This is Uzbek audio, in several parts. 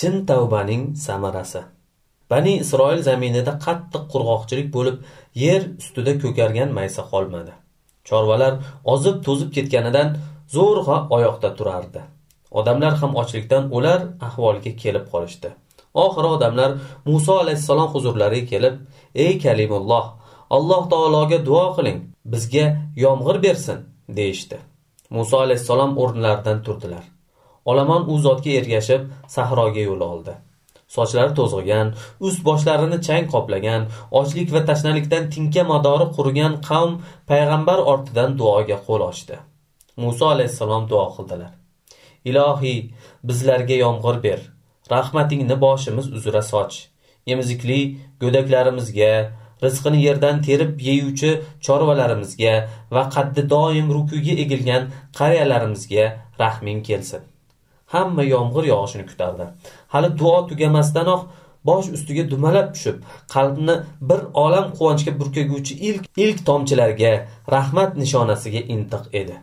Chin tavbaning samarasi. Bani Isroil zaminida qattiq qurg'oqchilik bo'lib, yer ustida ko'kargan maysa qolmadi. Chorvalar ozib to'zib ketganidan zo'rg'a oyoqda turardi. Odamlar ham ochlikdan o'lar ahvolga kelib qolishdi. Oxiri odamlar Muso alayhissalom huzurlariga kelib, "Ey Kalimulloh, Alloh taologa duo qiling, bizga yomg'ir bersin", deyishdi. Muso alayhissalom o'rnlaridan turdilar. Olomon u zotga ergashib sahroga yo'l oldi. Sochlari to'zg'igan, ust boshlarini chang qoplagan, ochlik va tashnalikdan tinka madori qurigan qavm payg'ambar ortidan duoga qo'l ochdi. Muso alayhissalom duo qildilar. Ilohiy, bizlarga yomg'ir ber. Rahmatingni boshimiz uzra soch. Emizikli go'daklarimizga, rizqini yerdan terib yeyuvchi chorvalarimizga va qaddi doim rukuga egilgan qariyalarimizga rahming kelsin. Hamma yomg'ir yog'ishini kutardi. Hali duo tugamasdanoq bosh ustiga dumalab tushib, qalbni bir olam quvonchga burkaguvchi ilk tomchilarga, rahmat nishonasiga intiq edi.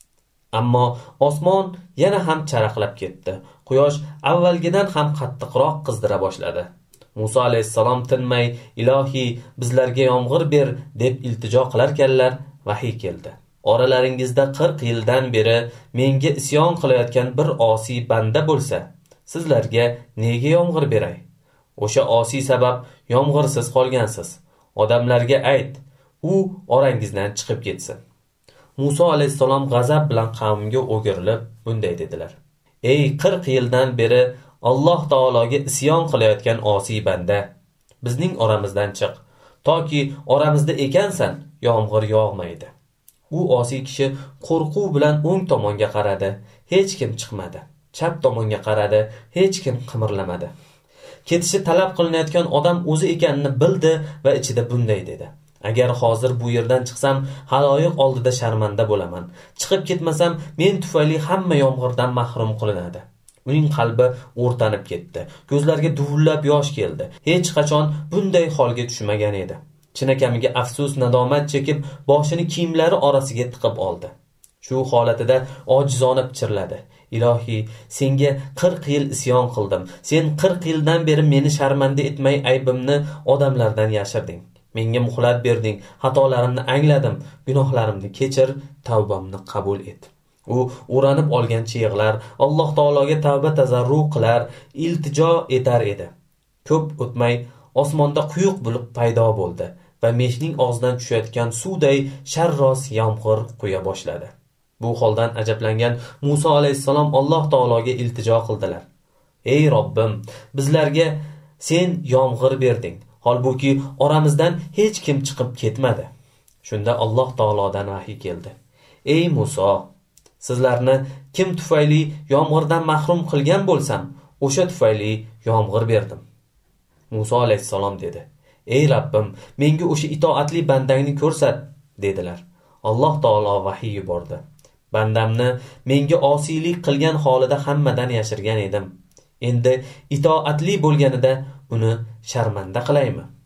Ammo osmon yana ham charaqlab ketdi. Quyosh avvalgidan ham qattiqroq qizdira boshladi. Muso alayhissalom tinmay, "Ilohiy, bizlarga yomg'ir ber", deb iltijo qilarkanlar, vahiy keldi. Oralaringizda 40 yildan beri menga isyon qilayotgan bir osiy banda bo'lsa, sizlarga nega yomg'ir beray? O'sha osiy sabab yomg'irsiz qolgansiz. Odamlarga ayt, u orangizdan chiqib ketsin. Muso alayhissalom g'azab bilan qavmga o'girilib bunday dedilar: "Ey 40 yildan beri Alloh taologa isyon qilayotgan osiy banda, bizning oramizdan chiq. Toki oramizda ekansan, yomg'ir yog'maydi." U osiy kishi qo'rquv bilan o'ng tomonga qaradi, hech kim chiqmadi. Chap tomonga qaradi, hech kim qimirlamadi. Ketishi talab qilinayotgan odam o'zi ekanini bildi va ichida bunday dedi: "Agar hozir bu yerdan chiqsam, haloyiq oldida sharmanda bo'laman. Chiqib ketmasam, men tufayli hamma yomg'irdan mahrum qilinadi." Uning qalbi o'rtanib ketdi. Ko'zlariga duvullab yosh keldi. Hech qachon bunday holga tushmagan edi. Chinakamiga afsus, nadomat chekib, boshini kiyimlari orasiga tiqib oldi. Shu holatida ojizona pichirladi: "Ilohiy, senga 40 yil isyon qildim. Sen 40 yildan beri meni sharmanda etmay aybimni odamlardan yashirding. Menga muhlat berding, xatolarimni angladim, gunohlarimni kechir, tavbamni qabul et." U o'ranib olgancha yig'lar, Alloh taologa tavba tazarru qilar, iltijo etar edi. Ko'p o'tmay osmonda quyuq bulut paydo bo'ldi va meshning og'zidan tushayotgan suvday sharros yomg'ir quya boshladi. Bu holdan ajablangan Muso alayhissalom Alloh taologa iltijo qildilar: "Ey Robbim, bizlarga sen yomg'ir berding, holbuki oramizdan hech kim chiqib ketmadi." Shunda Alloh taolodan vahiy keldi: "Ey Muso, sizlarni kim tufayli yomg'irdan mahrum qilgan bo'lsam, o'sha tufayli yomg'ir berdim." Muso alayhissalom dedi: "Ey Rabbim, menga o'sha itoatli bandangni ko'rsat", dedilar. Alloh taolo vahiy yubordi: "Bandamni menga osiylik qilgan holida hammadan yashirgan edim. Endi itoatli bo'lganida uni sharmanda qilaymi?"